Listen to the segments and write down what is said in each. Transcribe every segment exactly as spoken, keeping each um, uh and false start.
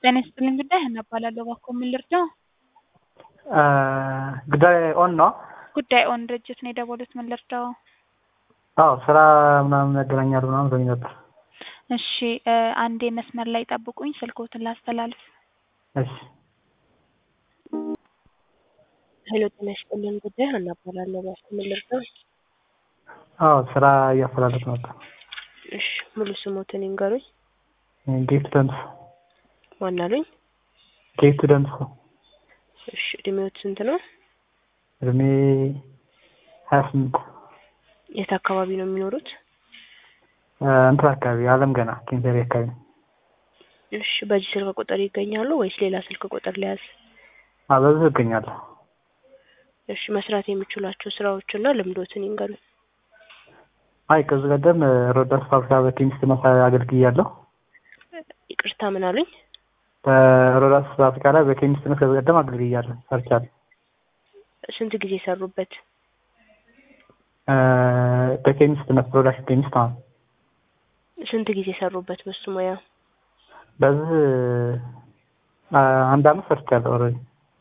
ጤና ይስጥልኝ ጉዳይ ሀና እባላለሁ። እባክዎ ምን ልርዳዎ? ጉዳይ ኦን ነው? ጉዳይ ኦን ድርጅት ነው የደወሉት። ምን ልርዳዎ? አዎ ስራ ምናምን ያገናኛሉ ምናምን ብሎኝ ነበር። እሺ አንዴ መስመር ላይ ጠብቁኝ፣ ስልክዎትን ላስተላልፍ። እሺ። ሄሎ ጤና ይስጥልኝ ጉዳይ ሀና እባላለሁ። እባክዎ ምን ልርዳዎ? አዎ ስራ እያፈላለኩ ነበር። እሺ ሙሉ ስሞትን ይንገሩኝ። ጌቱ ደምስ። ማን አሉኝ? ጌቱ ደምስ። እሺ እድሜዎት ስንት ነው? እድሜ ሀያ ስምንት። የት አካባቢ ነው የሚኖሩት? እንትን አካባቢ አለም ገና ኬንተሪ አካባቢ። እሺ በዚህ ስልክ ቁጥር ይገኛሉ ወይስ ሌላ ስልክ ቁጥር ሊያዝ? አዎ በዚህ እገኛለሁ። እሺ መስራት የሚችሏቸው ስራዎችና ልምዶትን ይንገሩኝ። አይ ከዚህ ቀደም ሮዳስ ፋብሪካ በኬሚስት መስሪያ አገልግያለሁ። ይቅርታ ምን አሉኝ? በሮዳስ ፋብሪካ ላይ በኬሚስት መስሪያ ከዚህ ቀደም አገልግያለሁ ሰርቻለሁ። ስንት ጊዜ ሰሩበት? በኬሚስት ነው ፕሮዳክሽን ኬሚስት ነው። ስንት ጊዜ ሰሩበት በሱ ሙያ? በዚህ አንድ አመት ሰርቻለሁ ኦልሬዲ።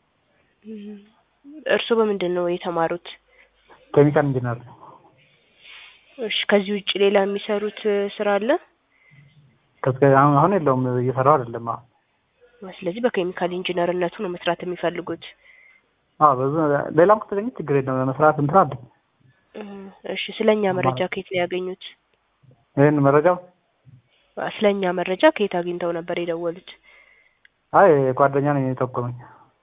እርስዎ በምንድን ነው የተማሩት? ኬሚካል ኢንጂነር። እሺ ከዚህ ውጭ ሌላ የሚሰሩት ስራ አለ? ከዚህ አሁን አሁን የለውም እየሰራሁ አይደለም አሁን። ስለዚህ በኬሚካል ኢንጂነርነቱ ነው መስራት የሚፈልጉት? አዎ በዚህ ሌላም ከተገኘ ችግር የለውም መስራት እንትን አለ። እሺ ስለኛ መረጃ ከየት ነው ያገኙት? ይሄን መረጃ ስለኛ መረጃ ከየት አግኝተው ነበር የደወሉት? አይ ጓደኛ ነኝ የጠቆመኝ።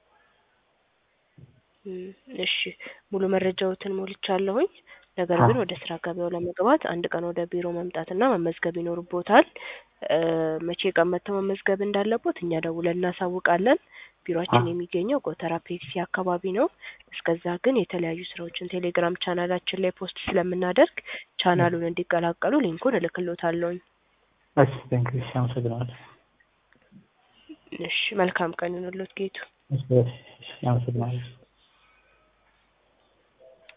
እሺ ሙሉ መረጃዎትን ሞልቻለሁኝ። ነገር ግን ወደ ስራ ገበያው ለመግባት አንድ ቀን ወደ ቢሮ መምጣትና መመዝገብ ይኖርቦታል። መቼ ቀን መተው መመዝገብ እንዳለቦት እኛ ደውለን እናሳውቃለን። ቢሮአችን የሚገኘው ጎተራ ፔፕሲ አካባቢ ነው። እስከዛ ግን የተለያዩ ስራዎችን ቴሌግራም ቻናላችን ላይ ፖስት ስለምናደርግ ቻናሉን እንዲቀላቀሉ ሊንኩን እልክልዎታለሁ። እሺ ቴንክ ዩ አመሰግናለሁ። እሺ መልካም ቀን ይሁንልዎት ጌቱ። እሺ አመሰግናለሁ።